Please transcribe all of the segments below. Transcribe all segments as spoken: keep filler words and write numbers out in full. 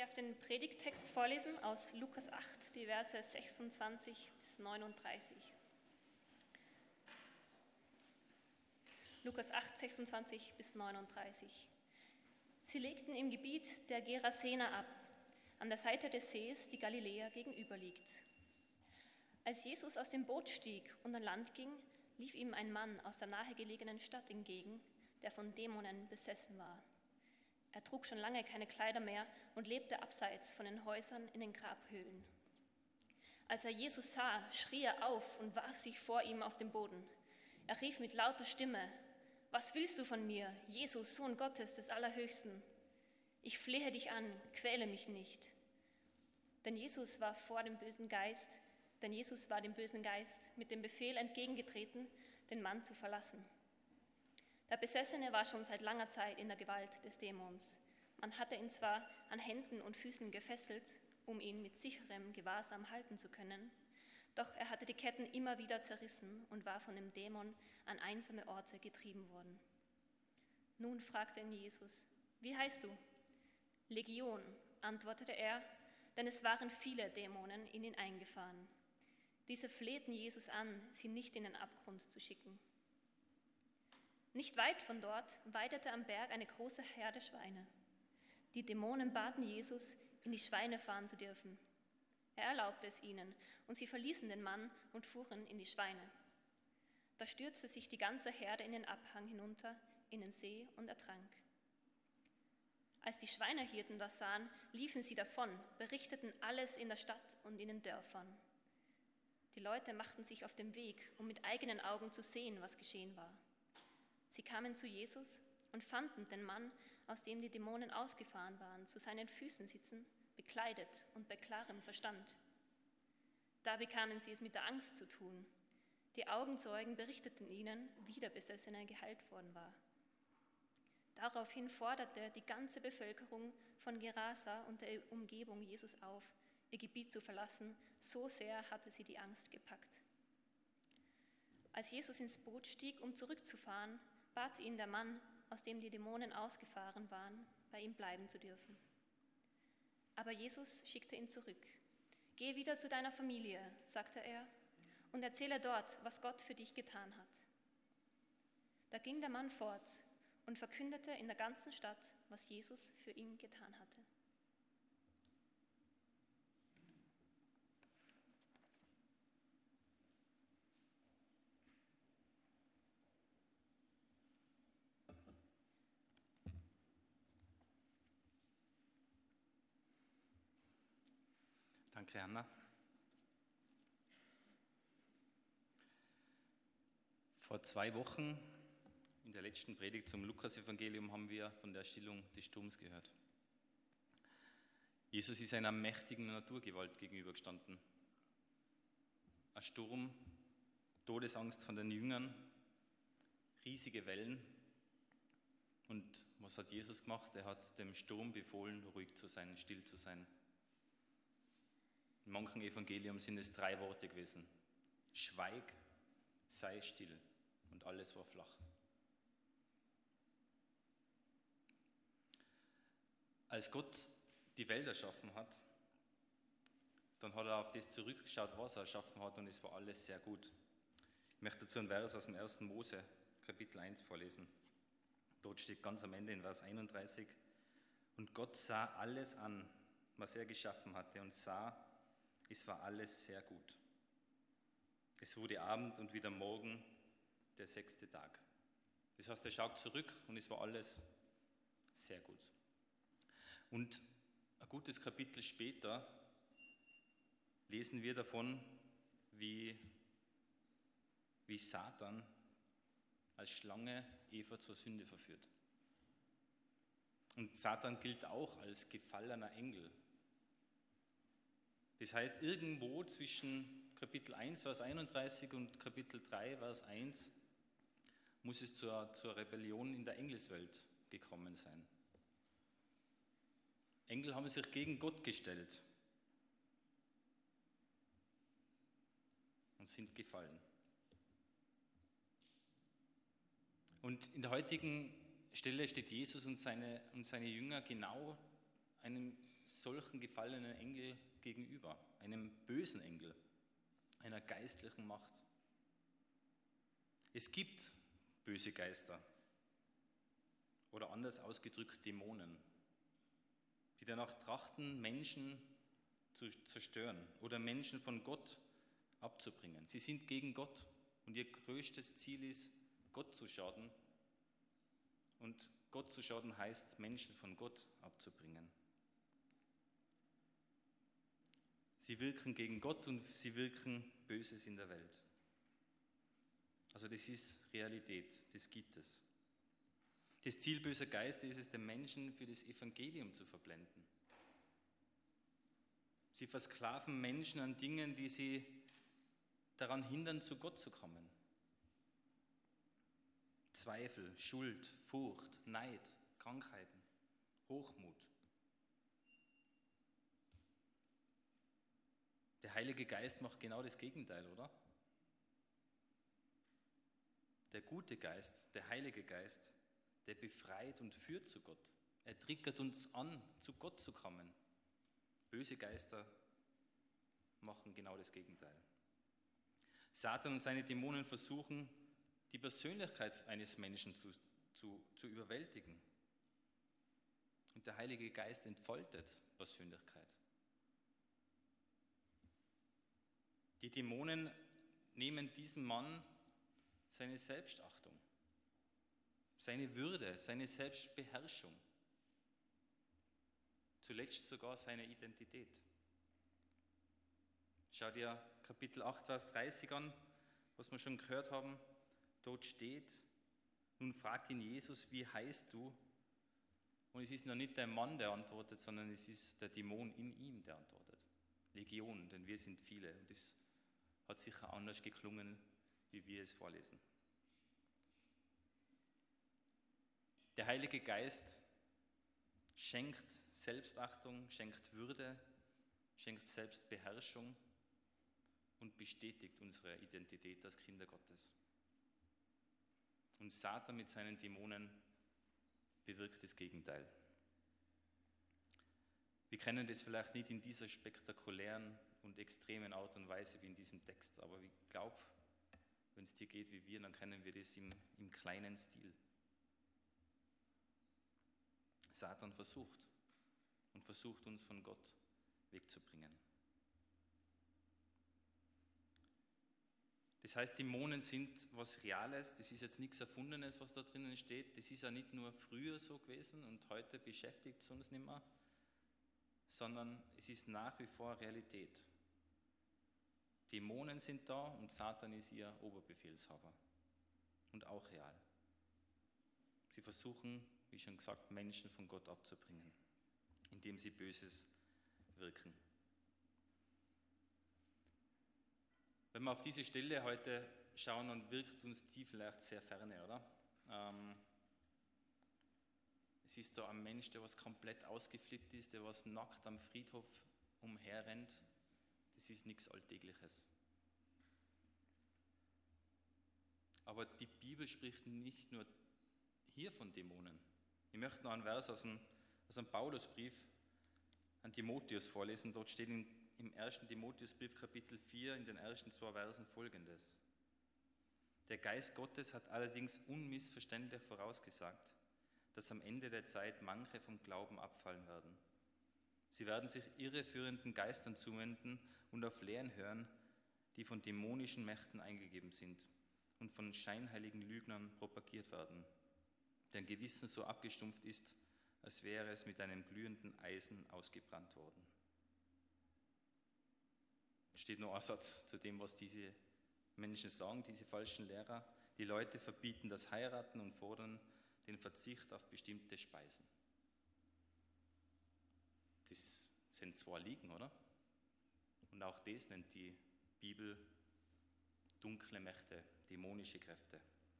darf den Predigttext vorlesen aus Lukas acht, die Verse sechsundzwanzig bis neununddreißig. Lukas acht, sechsundzwanzig bis neununddreißig. Sie legten im Gebiet der Gerasener ab, an der Seite des Sees, die Galiläa gegenüber liegt. Als Jesus aus dem Boot stieg und an Land ging, lief ihm ein Mann aus der nahegelegenen Stadt entgegen, der von Dämonen besessen war. Er trug schon lange keine Kleider mehr und lebte abseits von den Häusern in den Grabhöhlen. Als er Jesus sah, schrie er auf und warf sich vor ihm auf den Boden. Er rief mit lauter Stimme: Was willst du von mir, Jesus, Sohn Gottes des Allerhöchsten? Ich flehe dich an, quäle mich nicht. Denn Jesus war vor dem bösen Geist, denn Jesus war dem bösen Geist mit dem Befehl entgegengetreten, den Mann zu verlassen. Der Besessene war schon seit langer Zeit in der Gewalt des Dämons. Man hatte ihn zwar an Händen und Füßen gefesselt, um ihn mit sicherem Gewahrsam halten zu können, doch er hatte die Ketten immer wieder zerrissen und war von dem Dämon an einsame Orte getrieben worden. Nun fragte ihn Jesus: Wie heißt du? Legion, antwortete er, denn es waren viele Dämonen in ihn eingefahren. Diese flehten Jesus an, sie nicht in den Abgrund zu schicken. Nicht weit von dort weidete am Berg eine große Herde Schweine. Die Dämonen baten Jesus, in die Schweine fahren zu dürfen. Er erlaubte es ihnen, und sie verließen den Mann und fuhren in die Schweine. Da stürzte sich die ganze Herde in den Abhang hinunter, in den See, und ertrank. Als die Schweinehirten das sahen, liefen sie davon, berichteten alles in der Stadt und in den Dörfern. Die Leute machten sich auf den Weg, um mit eigenen Augen zu sehen, was geschehen war. Sie kamen zu Jesus und fanden den Mann, aus dem die Dämonen ausgefahren waren, zu seinen Füßen sitzen, bekleidet und bei klarem Verstand. Da bekamen sie es mit der Angst zu tun. Die Augenzeugen berichteten ihnen, wie der Besessene geheilt worden war. Daraufhin forderte die ganze Bevölkerung von Gerasa und der Umgebung Jesus auf, ihr Gebiet zu verlassen, so sehr hatte sie die Angst gepackt. Als Jesus ins Boot stieg, um zurückzufahren, bat ihn der Mann, aus dem die Dämonen ausgefahren waren, bei ihm bleiben zu dürfen. Aber Jesus schickte ihn zurück. Geh wieder zu deiner Familie, sagte er, und erzähle dort, was Gott für dich getan hat. Da ging der Mann fort und verkündete in der ganzen Stadt, was Jesus für ihn getan hatte. Danke, Anna. Vor zwei Wochen, in der letzten Predigt zum Lukas-Evangelium, haben wir von der Stillung des Sturms gehört. Jesus ist einer mächtigen Naturgewalt gegenübergestanden. Ein Sturm, Todesangst von den Jüngern, riesige Wellen. Und was hat Jesus gemacht? Er hat dem Sturm befohlen, ruhig zu sein, still zu sein. In manchen Evangelium sind es drei Worte gewesen. Schweig, sei still. Und alles war flach. Als Gott die Welt erschaffen hat, dann hat er auf das zurückgeschaut, was er erschaffen hat, und es war alles sehr gut. Ich möchte dazu einen Vers aus dem ersten Mose, Kapitel eins, vorlesen. Dort steht ganz am Ende in Vers einunddreißig: Und Gott sah alles an, was er geschaffen hatte, und sah, es war alles sehr gut. Es wurde Abend und wieder Morgen, der sechste Tag. Das heißt, er schaut zurück und es war alles sehr gut. Und ein gutes Kapitel später lesen wir davon, wie, wie Satan als Schlange Eva zur Sünde verführt. Und Satan gilt auch als gefallener Engel. Das heißt, irgendwo zwischen Kapitel eins, Vers einunddreißig und Kapitel drei, Vers eins, muss es zur, zur Rebellion in der Engelswelt gekommen sein. Engel haben sich gegen Gott gestellt und sind gefallen. Und in der heutigen Stelle steht Jesus und seine, und seine Jünger genau einem solchen gefallenen Engel gegenüber, einem bösen Engel, einer geistlichen Macht. Es gibt böse Geister oder anders ausgedrückt Dämonen, die danach trachten, Menschen zu zerstören oder Menschen von Gott abzubringen. Sie sind gegen Gott und ihr größtes Ziel ist, Gott zu schaden. Und Gott zu schaden heißt, Menschen von Gott abzubringen. Sie wirken gegen Gott und sie wirken Böses in der Welt. Also das ist Realität, das gibt es. Das Ziel böser Geister ist es, den Menschen für das Evangelium zu verblenden. Sie versklaven Menschen an Dingen, die sie daran hindern, zu Gott zu kommen. Zweifel, Schuld, Furcht, Neid, Krankheiten, Hochmut. Der Heilige Geist macht genau das Gegenteil, oder? Der gute Geist, der Heilige Geist, der befreit und führt zu Gott. Er triggert uns an, zu Gott zu kommen. Böse Geister machen genau das Gegenteil. Satan und seine Dämonen versuchen, die Persönlichkeit eines Menschen zu, zu, zu überwältigen. Und der Heilige Geist entfaltet Persönlichkeit. Die Dämonen nehmen diesem Mann seine Selbstachtung, seine Würde, seine Selbstbeherrschung, zuletzt sogar seine Identität. Schau dir Kapitel acht, Vers dreißig an, was wir schon gehört haben. Dort steht, nun fragt ihn Jesus, wie heißt du? Und es ist noch nicht der Mann, der antwortet, sondern es ist der Dämon in ihm, der antwortet. Legion, denn wir sind viele. Und das hat sicher anders geklungen, wie wir es vorlesen. Der Heilige Geist schenkt Selbstachtung, schenkt Würde, schenkt Selbstbeherrschung und bestätigt unsere Identität als Kinder Gottes. Und Satan mit seinen Dämonen bewirkt das Gegenteil. Wir kennen das vielleicht nicht in dieser spektakulären und extremen Art und Weise wie in diesem Text, aber ich glaube, wenn es dir geht wie wir, dann kennen wir das im, im kleinen Stil. Satan versucht und versucht uns von Gott wegzubringen. Das heißt, Dämonen sind was Reales, das ist jetzt nichts Erfundenes, was da drinnen steht. Das ist ja nicht nur früher so gewesen und heute beschäftigt es uns nicht mehr, sondern es ist nach wie vor Realität. Dämonen sind da und Satan ist ihr Oberbefehlshaber und auch real. Sie versuchen, wie schon gesagt, Menschen von Gott abzubringen, indem sie Böses wirken. Wenn wir auf diese Stelle heute schauen, dann wirkt uns die vielleicht sehr ferne, oder? Ähm, es ist so ein Mensch, der was komplett ausgeflippt ist, der was nackt am Friedhof umherrennt. Das ist nichts Alltägliches. Aber die Bibel spricht nicht nur hier von Dämonen. Ich möchte noch einen Vers aus dem, aus dem Paulusbrief an Timotheus vorlesen. Dort steht in, im ersten Timotheusbrief Kapitel vier in den ersten zwei Versen Folgendes. Der Geist Gottes hat allerdings unmissverständlich vorausgesagt, dass am Ende der Zeit manche vom Glauben abfallen werden. Sie werden sich irreführenden Geistern zuwenden und auf Lehren hören, die von dämonischen Mächten eingegeben sind und von scheinheiligen Lügnern propagiert werden, deren Gewissen so abgestumpft ist, als wäre es mit einem glühenden Eisen ausgebrannt worden. Es steht noch ein Satz zu dem, was diese Menschen sagen, diese falschen Lehrer. Die Leute verbieten das Heiraten und fordern den Verzicht auf bestimmte Speisen. Das sind zwar Liegen, oder? Und auch das nennt die Bibel dunkle Mächte, dämonische Kräfte.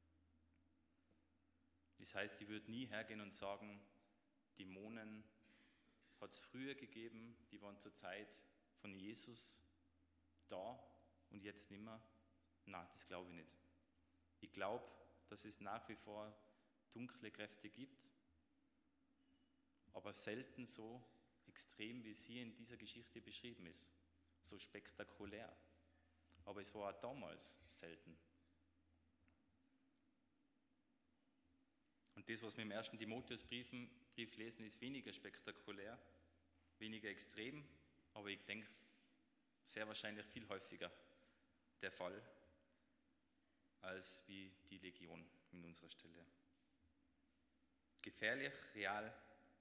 Das heißt, sie wird nie hergehen und sagen, Dämonen hat es früher gegeben, die waren zur Zeit von Jesus da und jetzt nicht mehr. Nein, das glaube ich nicht. Ich glaube, dass es nach wie vor dunkle Kräfte gibt, aber selten so, extrem, wie es hier in dieser Geschichte beschrieben ist, so spektakulär. Aber es war auch damals selten. Und das, was wir im ersten Timotheusbrief lesen, ist weniger spektakulär, weniger extrem, aber ich denke, sehr wahrscheinlich viel häufiger der Fall, als wie die Legion in unserer Stelle. Gefährlich, real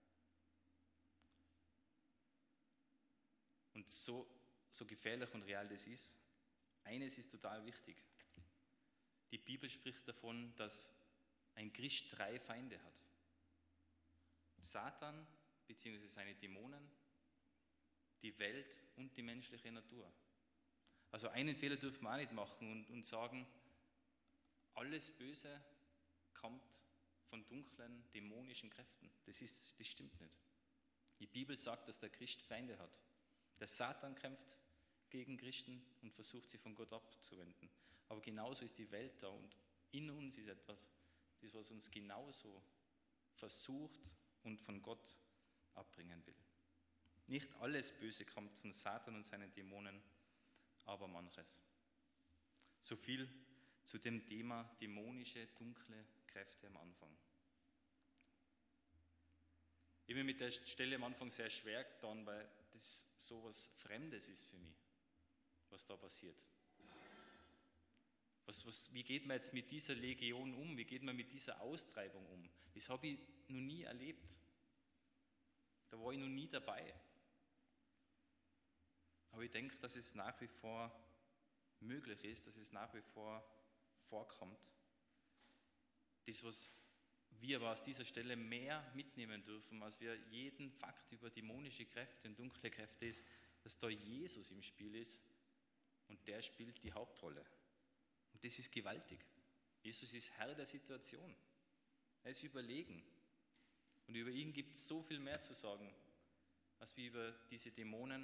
und so, so gefährlich und real das ist, eines ist total wichtig. Die Bibel spricht davon, dass ein Christ drei Feinde hat. Satan bzw. seine Dämonen, die Welt und die menschliche Natur. Also einen Fehler dürfen wir auch nicht machen und, und sagen, alles Böse kommt von dunklen, dämonischen Kräften. Das, ist, das stimmt nicht. Die Bibel sagt, dass der Christ Feinde hat. Der Satan kämpft gegen Christen und versucht, sie von Gott abzuwenden. Aber genauso ist die Welt da und in uns ist etwas, das was uns genauso versucht und von Gott abbringen will. Nicht alles Böse kommt von Satan und seinen Dämonen, aber manches. So viel zu dem Thema dämonische, dunkle Kräfte am Anfang. Ich bin mit der Stelle am Anfang sehr schwer getan, weil das so was Fremdes ist für mich, was da passiert. Was, was, wie geht man jetzt mit dieser Legion um? Wie geht man mit dieser Austreibung um? Das habe ich noch nie erlebt. Da war ich noch nie dabei. Aber ich denke, dass es nach wie vor möglich ist, dass es nach wie vor vorkommt. Das, was wir aber aus dieser Stelle mehr mitnehmen dürfen, als wir jeden Fakt über dämonische Kräfte und dunkle Kräfte, ist, dass da Jesus im Spiel ist und der spielt die Hauptrolle. Und das ist gewaltig. Jesus ist Herr der Situation. Er ist überlegen. Und über ihn gibt es so viel mehr zu sagen, als wie über diese Dämonen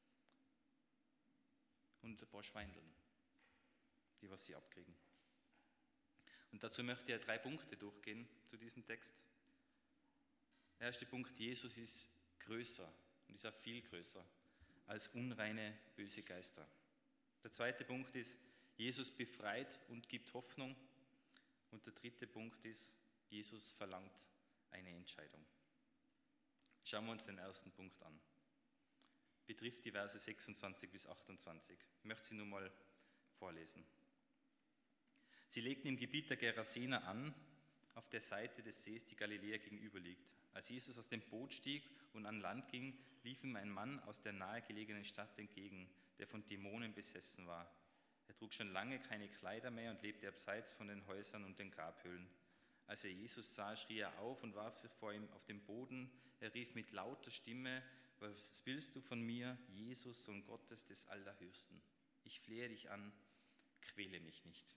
und ein paar Schweindeln, die was sie abkriegen. Und dazu möchte ich drei Punkte durchgehen zu diesem Text. Der erste Punkt, Jesus ist größer und ist auch viel größer als unreine, böse Geister. Der zweite Punkt ist, Jesus befreit und gibt Hoffnung. Und der dritte Punkt ist, Jesus verlangt eine Entscheidung. Schauen wir uns den ersten Punkt an. Betrifft die Verse sechsundzwanzig bis achtundzwanzig. Ich möchte sie nur mal vorlesen. Sie legten im Gebiet der Gerasener an, auf der Seite des Sees, die Galiläa gegenüber liegt. Als Jesus aus dem Boot stieg und an Land ging, lief ihm ein Mann aus der nahegelegenen Stadt entgegen, der von Dämonen besessen war. Er trug schon lange keine Kleider mehr und lebte abseits von den Häusern und den Grabhöhlen. Als er Jesus sah, schrie er auf und warf sich vor ihm auf den Boden. Er rief mit lauter Stimme: Was willst du von mir, Jesus, Sohn Gottes des Allerhöchsten? Ich flehe dich an, quäle mich nicht.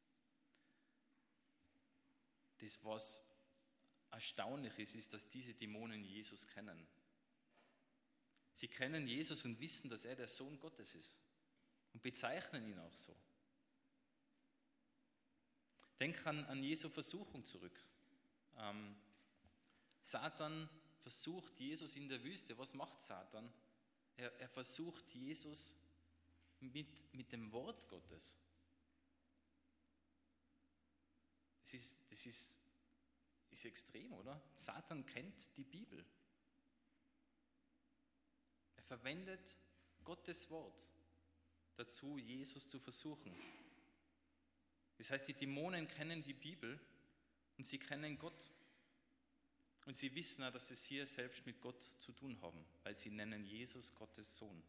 Das, was erstaunlich ist, ist, dass diese Dämonen Jesus kennen. Sie kennen Jesus und wissen, dass er der Sohn Gottes ist und bezeichnen ihn auch so. Denk an, an Jesu Versuchung zurück. Ähm, Satan versucht Jesus in der Wüste. Was macht Satan? Er, er versucht Jesus mit, mit dem Wort Gottes. Das ist, das ist, ist extrem, oder? Satan kennt die Bibel. Er verwendet Gottes Wort dazu, Jesus zu versuchen. Das heißt, die Dämonen kennen die Bibel und sie kennen Gott. Und sie wissen auch, dass sie es hier selbst mit Gott zu tun haben, weil sie nennen Jesus Gottes Sohn.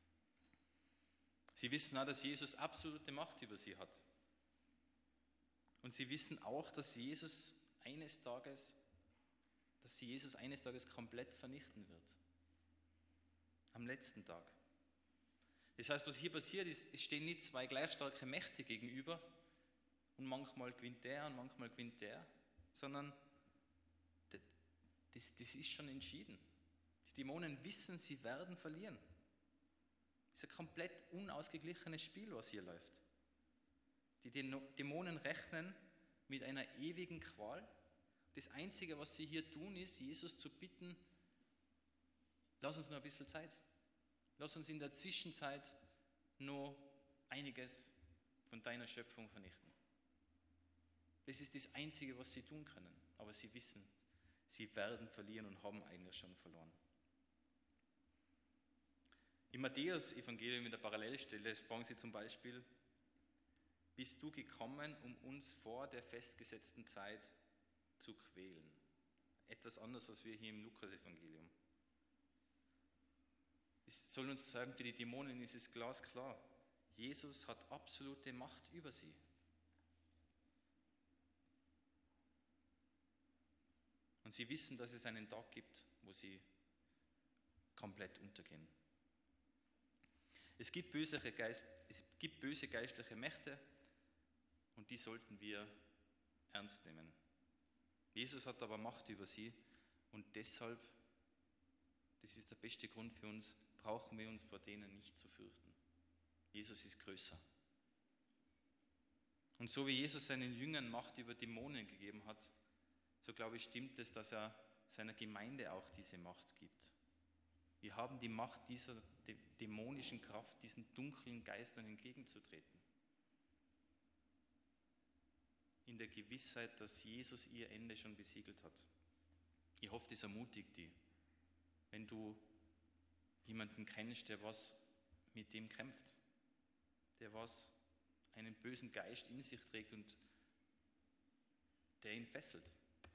Sie wissen auch, dass Jesus absolute Macht über sie hat. Und sie wissen auch, dass Jesus eines Tages, dass sie Jesus eines Tages komplett vernichten wird. Am letzten Tag. Das heißt, was hier passiert ist, es stehen nicht zwei gleich starke Mächte gegenüber und manchmal gewinnt der und manchmal gewinnt der, sondern das, das ist schon entschieden. Die Dämonen wissen, sie werden verlieren. Es ist ein komplett unausgeglichenes Spiel, was hier läuft. Die Dämonen rechnen mit einer ewigen Qual. Das Einzige, was sie hier tun, ist, Jesus zu bitten, Lass uns noch ein bisschen Zeit. Lass uns in der Zwischenzeit noch einiges von deiner Schöpfung vernichten. Das ist das Einzige, was sie tun können. Aber sie wissen, sie werden verlieren und haben eigentlich schon verloren. Im Matthäus-Evangelium in der Parallelstelle fragen sie zum Beispiel: Bist du gekommen, um uns vor der festgesetzten Zeit zu quälen? Etwas anderes als wir hier im Lukas-Evangelium. Es soll uns sagen, für die Dämonen ist es glasklar. Jesus hat absolute Macht über sie. Und sie wissen, dass es einen Tag gibt, wo sie komplett untergehen. Es gibt böse, Geist, es gibt böse geistliche Mächte und die sollten wir ernst nehmen. Jesus hat aber Macht über sie und deshalb, das ist der beste Grund für uns, brauchen wir uns vor denen nicht zu fürchten. Jesus ist größer. Und so wie Jesus seinen Jüngern Macht über Dämonen gegeben hat, so glaube ich, stimmt es, dass er seiner Gemeinde auch diese Macht gibt. Wir haben die Macht, dieser dämonischen Kraft, diesen dunklen Geistern entgegenzutreten. In der Gewissheit, dass Jesus ihr Ende schon besiegelt hat. Ich hoffe, das ermutigt dich, wenn du jemanden kennst, der was mit dem kämpft, der was einen bösen Geist in sich trägt und der ihn fesselt.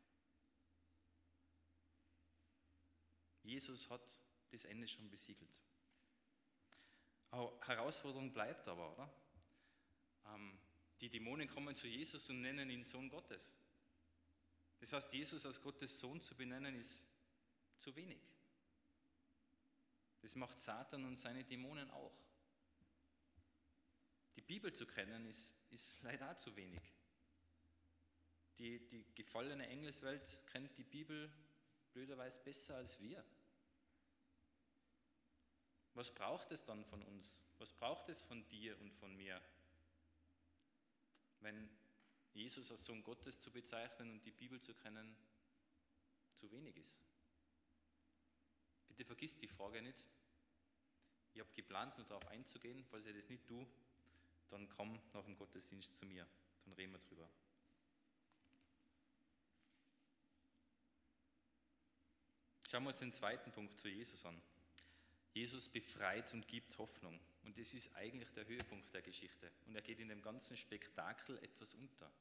Jesus hat das Ende schon besiegelt. Auch Herausforderung bleibt aber, oder? Ähm, die Dämonen kommen zu Jesus und nennen ihn Sohn Gottes. Das heißt, Jesus als Gottes Sohn zu benennen, ist zu wenig. Das macht Satan und seine Dämonen auch. Die Bibel zu kennen, ist, ist leider auch zu wenig. Die, die gefallene Engelswelt kennt die Bibel blöderweise besser als wir. Was braucht es dann von uns? Was braucht es von dir und von mir, wenn Jesus als Sohn Gottes zu bezeichnen und die Bibel zu kennen zu wenig ist? Bitte vergiss die Frage nicht. Ich habe geplant, nur darauf einzugehen. Falls ich das nicht tue, dann komm nach dem Gottesdienst zu mir. Dann reden wir drüber. Schauen wir uns den zweiten Punkt zu Jesus an. Jesus befreit und gibt Hoffnung. Und das ist eigentlich der Höhepunkt der Geschichte. Und er geht in dem ganzen Spektakel etwas unter.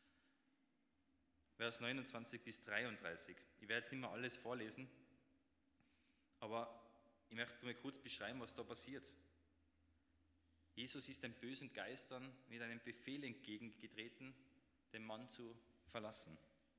Vers neunundzwanzig bis dreiunddreißig. Ich werde jetzt nicht mehr alles vorlesen, aber ich möchte mal kurz beschreiben, was da passiert. Jesus ist den bösen Geistern mit einem Befehl entgegengetreten, den Mann zu verlassen.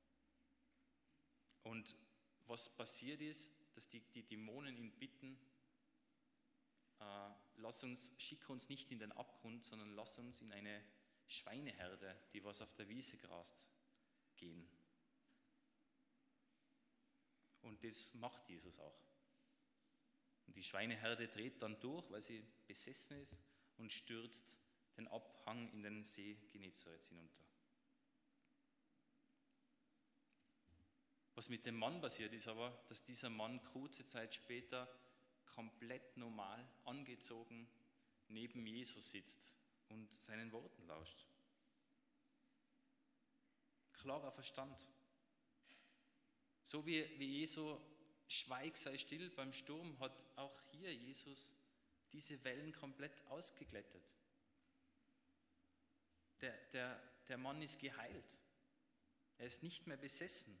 Und was passiert ist, dass die, die Dämonen ihn bitten, äh, lass uns, schick uns nicht in den Abgrund, sondern lass uns in eine Schweineherde, die was auf der Wiese grast, gehen. Und das macht Jesus auch. Und die Schweineherde dreht dann durch, weil sie besessen ist, und stürzt den Abhang in den See Genezareth hinunter. Was mit dem Mann passiert ist aber, dass dieser Mann kurze Zeit später komplett normal angezogen neben Jesus sitzt und seinen Worten lauscht. Klarer Verstand. So wie, wie Jesu Schweig sei still beim Sturm, hat auch hier Jesus diese Wellen komplett ausgeglättet. Der, der, der Mann ist geheilt. Er ist nicht mehr besessen.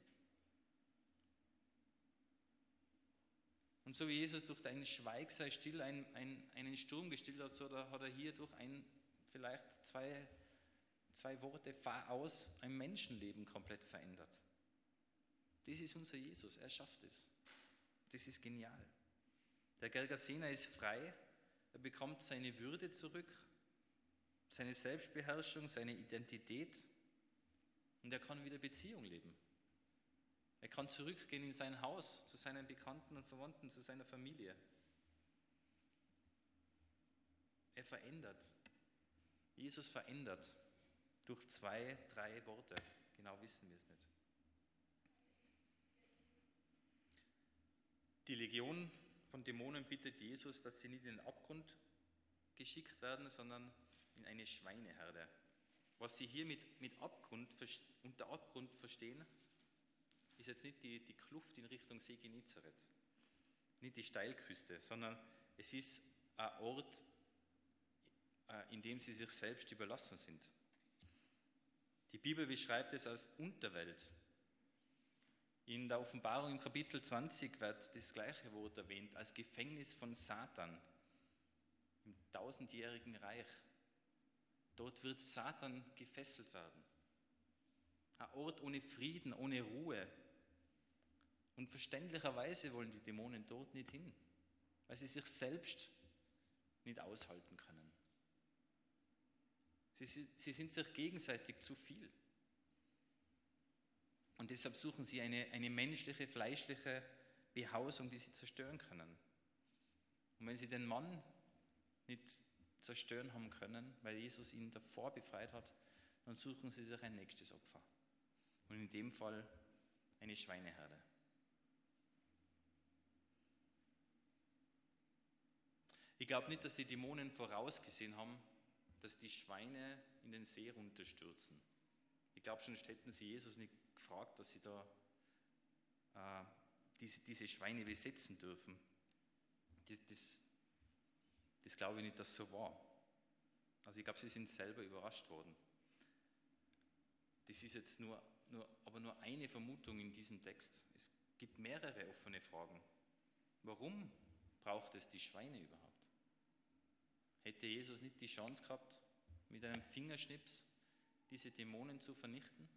Und so wie Jesus durch deinen Schweig sei still ein, ein, einen Sturm gestillt hat, so hat er hier durch ein, vielleicht zwei, zwei Worte fahr aus, ein Menschenleben komplett verändert. Das ist unser Jesus, er schafft es. Das ist genial. Der Gergasener ist frei, er bekommt seine Würde zurück, seine Selbstbeherrschung, seine Identität und er kann wieder Beziehung leben. Er kann zurückgehen in sein Haus, zu seinen Bekannten und Verwandten, zu seiner Familie. Er verändert. Jesus verändert durch zwei, drei Worte. Genau wissen wir es nicht. Die Legion von Dämonen bittet Jesus, dass sie nicht in den Abgrund geschickt werden, sondern in eine Schweineherde. Was sie hier mit, mit Abgrund, unter Abgrund verstehen, ist jetzt nicht die, die Kluft in Richtung See Genezareth, nicht die Steilküste, sondern es ist ein Ort, in dem sie sich selbst überlassen sind. Die Bibel beschreibt es als Unterwelt. In der Offenbarung im Kapitel zwanzig wird das gleiche Wort erwähnt, als Gefängnis von Satan im tausendjährigen Reich. Dort wird Satan gefesselt werden. Ein Ort ohne Frieden, ohne Ruhe. Und verständlicherweise wollen die Dämonen dort nicht hin, weil sie sich selbst nicht aushalten können. Sie, sie sind sich gegenseitig zu viel. Und deshalb suchen sie eine, eine menschliche, fleischliche Behausung, die sie zerstören können. Und wenn sie den Mann nicht zerstören haben können, weil Jesus ihn davor befreit hat, dann suchen sie sich ein nächstes Opfer. Und in dem Fall eine Schweineherde. Ich glaube nicht, dass die Dämonen vorausgesehen haben, dass die Schweine in den See runterstürzen. Ich glaube, sonst hätten sie Jesus nicht gefragt, dass sie da äh, diese, diese Schweine besetzen dürfen. Das, das, das glaube ich nicht, dass so war. Also ich glaube, sie sind selber überrascht worden. Das ist jetzt nur, nur, aber nur eine Vermutung in diesem Text. Es gibt mehrere offene Fragen. Warum braucht es die Schweine überhaupt? Hätte Jesus nicht die Chance gehabt, mit einem Fingerschnips diese Dämonen zu vernichten?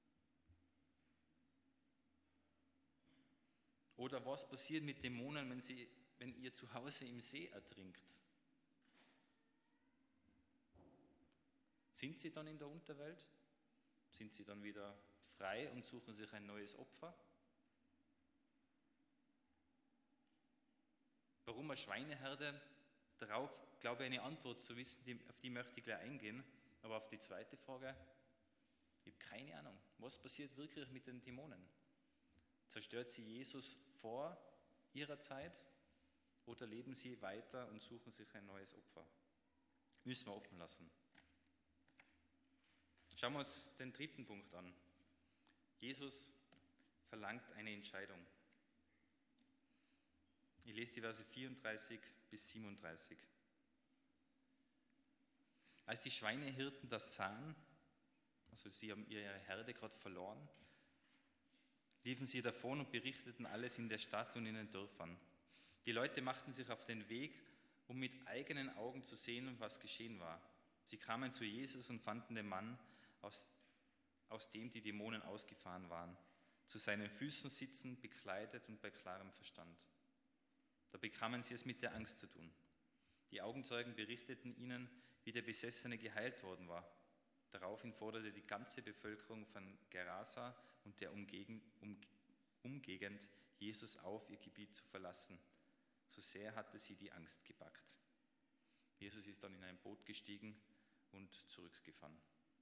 Oder was passiert mit Dämonen, wenn, sie, wenn ihr Zuhause im See ertrinkt? Sind sie dann in der Unterwelt? Sind sie dann wieder frei und suchen sich ein neues Opfer? Warum eine Schweineherde? Darauf, glaube ich, eine Antwort zu wissen, auf die möchte ich gleich eingehen. Aber auf die zweite Frage, ich habe keine Ahnung. Was passiert wirklich mit den Dämonen? Zerstört sie Jesus vor ihrer Zeit oder leben sie weiter und suchen sich ein neues Opfer? Müssen wir offen lassen. Schauen wir uns den dritten Punkt an. Jesus verlangt eine Entscheidung. Ich lese die Verse vierunddreißig bis siebenunddreißig. Als die Schweinehirten das sahen, also sie haben ihre Herde gerade verloren, liefen sie davon und berichteten alles in der Stadt und in den Dörfern. Die Leute machten sich auf den Weg, um mit eigenen Augen zu sehen, was geschehen war. Sie kamen zu Jesus und fanden den Mann, aus, aus dem die Dämonen ausgefahren waren, zu seinen Füßen sitzend, bekleidet und bei klarem Verstand. Da bekamen sie es mit der Angst zu tun. Die Augenzeugen berichteten ihnen, wie der Besessene geheilt worden war. Daraufhin forderte die ganze Bevölkerung von Gerasa und der Umgegend, um, Umgegend Jesus auf, ihr Gebiet zu verlassen. So sehr hatte sie die Angst gepackt. Jesus ist dann in ein Boot gestiegen und zurückgefahren.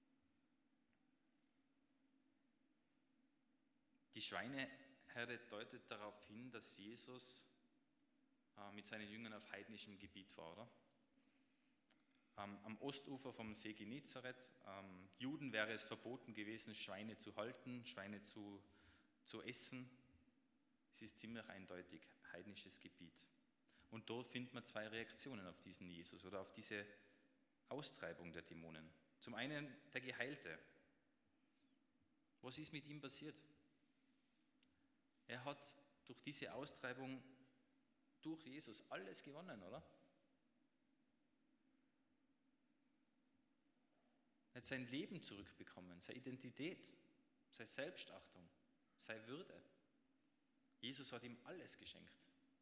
Die Schweineherde deutet darauf hin, dass Jesus mit seinen Jüngern auf heidnischem Gebiet war, oder? Ähm, am Ostufer vom See Genezareth. Ähm, Juden wäre es verboten gewesen, Schweine zu halten, Schweine zu, zu essen. Es ist ziemlich eindeutig heidnisches Gebiet. Und dort findet man zwei Reaktionen auf diesen Jesus oder auf diese Austreibung der Dämonen. Zum einen der Geheilte. Was ist mit ihm passiert? Er hat durch diese Austreibung durch Jesus alles gewonnen, oder? Er hat sein Leben zurückbekommen, seine Identität, seine Selbstachtung, seine Würde. Jesus hat ihm alles geschenkt.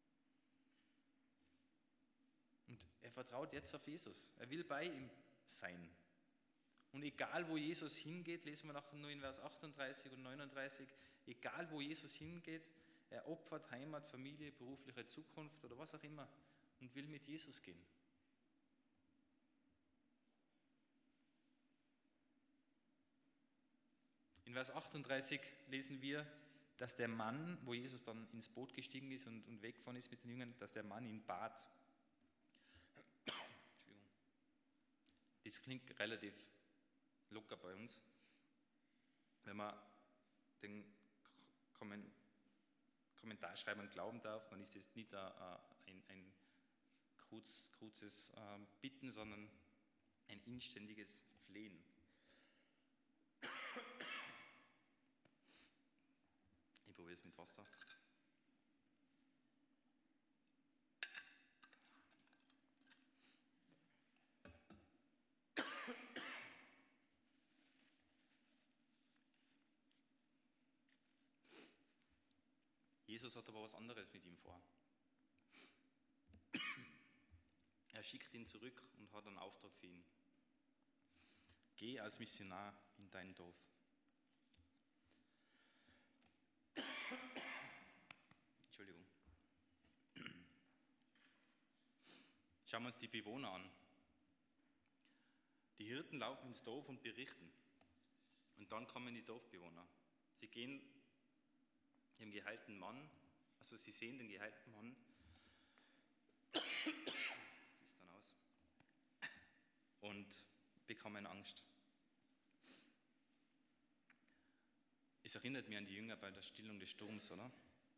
Und er vertraut jetzt auf Jesus. Er will bei ihm sein. Und egal, wo Jesus hingeht, lesen wir nachher nur in Vers achtunddreißig und neununddreißig, egal, wo Jesus hingeht, er opfert Heimat, Familie, berufliche Zukunft oder was auch immer und will mit Jesus gehen. In Vers achtunddreißig lesen wir, dass der Mann, wo Jesus dann ins Boot gestiegen ist und, und weggefahren ist mit den Jüngern, dass der Mann ihn bat. Das klingt relativ locker bei uns. Wenn man den Kommentarschreibern glauben darf, dann ist das nicht ein, ein kurzes Bitten, sondern ein inständiges Flehen. Ich probiere es mit Wasser. Jesus hat aber was anderes mit ihm vor. Er schickt ihn zurück und hat einen Auftrag für ihn. Geh als Missionar in dein Dorf. Entschuldigung. Schauen wir uns die Bewohner an. Die Hirten laufen ins Dorf und berichten. Und dann kommen die Dorfbewohner. Sie gehen dem geheilten Mann, also sie sehen den geheilten Mann, das ist dann aus, und bekommen Angst. Es erinnert mich an die Jünger bei der Stillung des Sturms, oder?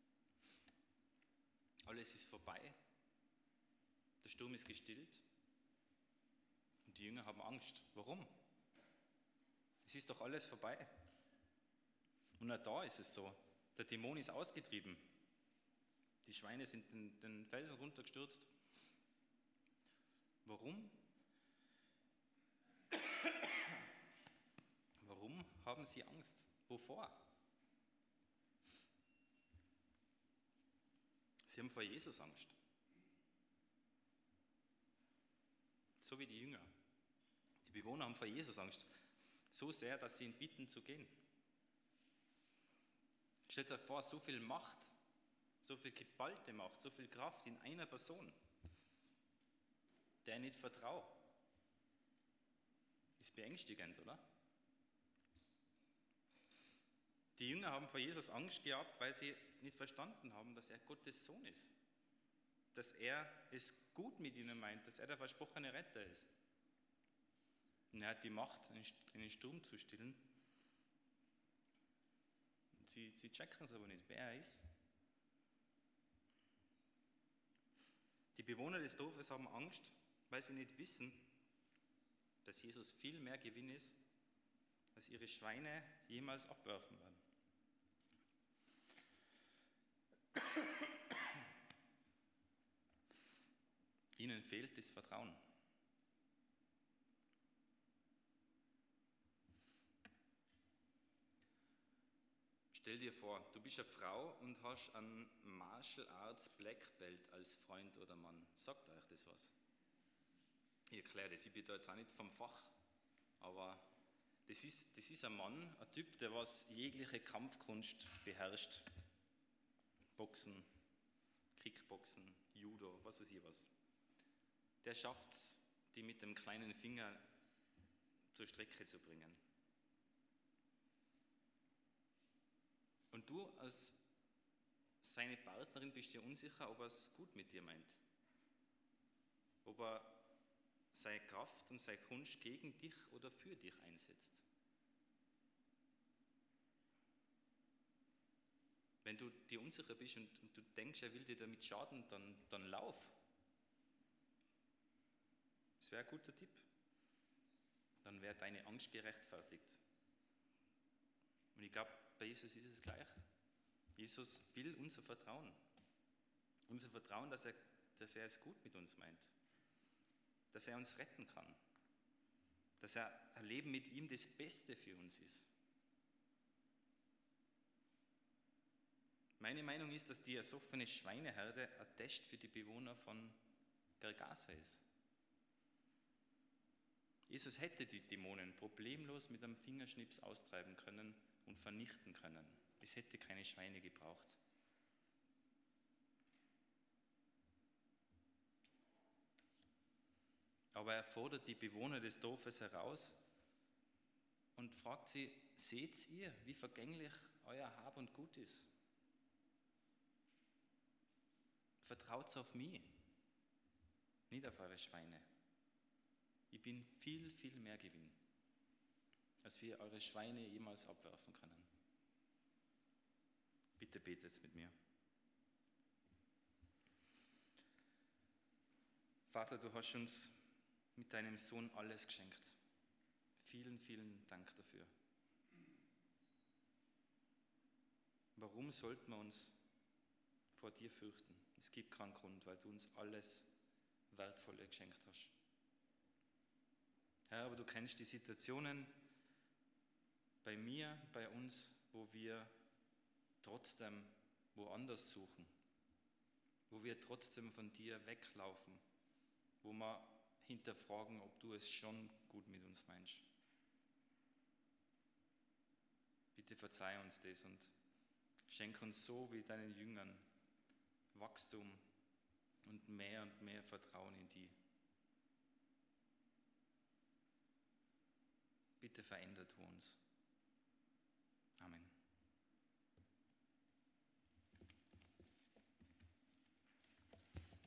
Alles ist vorbei, der Sturm ist gestillt und die Jünger haben Angst. Warum? Es ist doch alles vorbei. Und auch da ist es so. Der Dämon ist ausgetrieben. Die Schweine sind den, den Felsen runtergestürzt. Warum? Warum haben sie Angst? Wovor? Sie haben vor Jesus Angst. So wie die Jünger. Die Bewohner haben vor Jesus Angst. So sehr, dass sie ihn bitten zu gehen. Stellt euch vor, so viel Macht, so viel geballte Macht, so viel Kraft in einer Person, der nicht vertraut. Ist beängstigend, oder? Die Jünger haben vor Jesus Angst gehabt, weil sie nicht verstanden haben, dass er Gottes Sohn ist. Dass er es gut mit ihnen meint, dass er der versprochene Retter ist. Und er hat die Macht, einen Sturm zu stillen. Sie, sie checken es aber nicht, wer er ist. Die Bewohner des Dorfes haben Angst, weil sie nicht wissen, dass Jesus viel mehr Gewinn ist, als ihre Schweine jemals abwerfen werden. Ihnen fehlt das Vertrauen. Stell dir vor, du bist eine Frau und hast einen Martial Arts Black Belt als Freund oder Mann. Sagt euch das was? Ich erkläre das, ich bin da jetzt auch nicht vom Fach, aber das ist, das ist ein Mann, ein Typ, der was jegliche Kampfkunst beherrscht. Boxen, Kickboxen, Judo, was weiß ich was. Der schafft es, die mit dem kleinen Finger zur Strecke zu bringen. Und du als seine Partnerin bist dir unsicher, ob er es gut mit dir meint. Ob er seine Kraft und seine Kunst gegen dich oder für dich einsetzt. Wenn du dir unsicher bist und, und du denkst, er will dir damit schaden, dann, dann lauf. Das wäre ein guter Tipp. Dann wäre deine Angst gerechtfertigt. Und ich glaube, bei Jesus ist es gleich. Jesus will unser Vertrauen. Unser Vertrauen, dass er, dass er es gut mit uns meint. Dass er uns retten kann. Dass er ein Leben mit ihm das Beste für uns ist. Meine Meinung ist, dass die ersoffene Schweineherde ein Test für die Bewohner von Gergasa ist. Jesus hätte die Dämonen problemlos mit einem Fingerschnips austreiben können und vernichten können. Es hätte keine Schweine gebraucht. Aber er fordert die Bewohner des Dorfes heraus und und fragt sie, seht ihr, wie vergänglich euer Hab und Gut ist? Vertraut auf mich, nicht auf eure Schweine. Ich bin viel, viel mehr Gewinn, als wir eure Schweine jemals abwerfen können. Bitte betet mit mir. Vater, du hast uns mit deinem Sohn alles geschenkt. Vielen, vielen Dank dafür. Warum sollten wir uns vor dir fürchten? Es gibt keinen Grund, weil du uns alles Wertvolle geschenkt hast. Herr, aber du kennst die Situationen bei mir, bei uns, wo wir trotzdem woanders suchen, wo wir trotzdem von dir weglaufen, wo wir hinterfragen, ob du es schon gut mit uns meinst. Bitte verzeih uns das und schenk uns so wie deinen Jüngern Wachstum und mehr und mehr Vertrauen in dich. Bitte verändert uns.